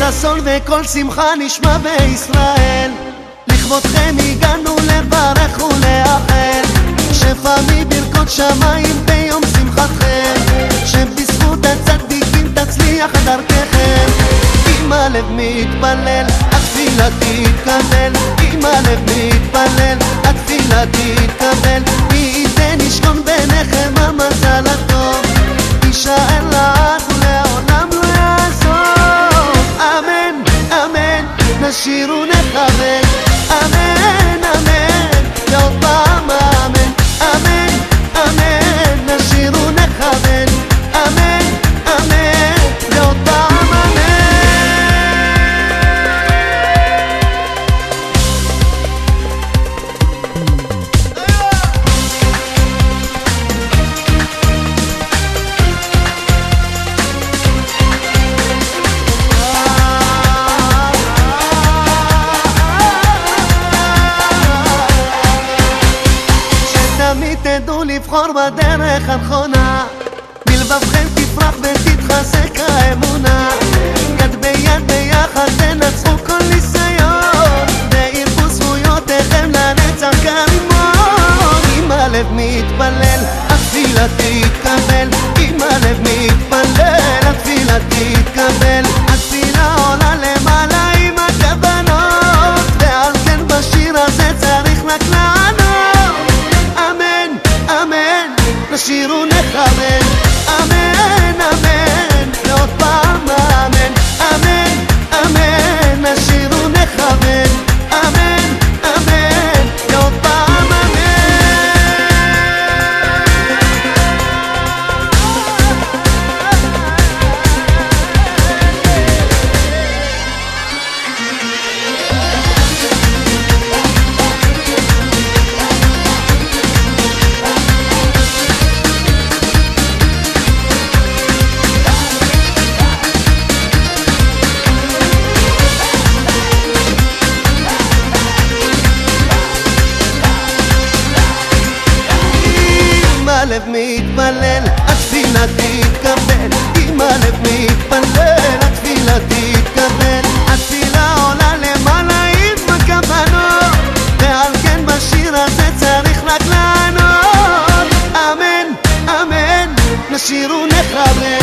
ששון וכל שמחה נשמע בישראל. לכבודכם הגענו לברך ולאחל שפע מברכות שמיים ביום שמחתכם, שבזכות הצדיקים תצליח דרככם. אם הלב מתפלל התפילה תתקבל, אם הלב מתפלל התפילה תתקבל. מי ייתן ישכון ביניכם המזל הטוב, יישאר לעד ולעולם לא יעזוב. אמן אמן נשיר ונכוון, אמן אמן ועוד פעם אמן, אמן אמן נשיר ונכוון, אמן אמן ועוד פעם אמן. תדעו לבחור בדרך הנכונה, בלבבכם תפרח ותתחזק האמונה. יד ביד ביחד תנצחו כל ניסיון, וירבו זכויותיכם לנצח כרימון. אם הלב מתפלל התפילה תתקבל, אם הלב מתפלל התפילה תתקבל. התפילה עולה למעלה עם הכוונות, ועל כן בשיר הזה צריך רק לענות. אמן נשיר ונכוון, אמן אמן ועוד פעם אמן, אמן אמן נשיר ונכוון, אמן אמן ועוד פעם הלב מתפלל התפילה תתקבל, אם הלב מתפלל התפילה תתקבל. התפילה עולה למעלה עם הכוונות, ועל כן בשיר הזה צריך רק לענות. אמן אמן נשיר ונכוון,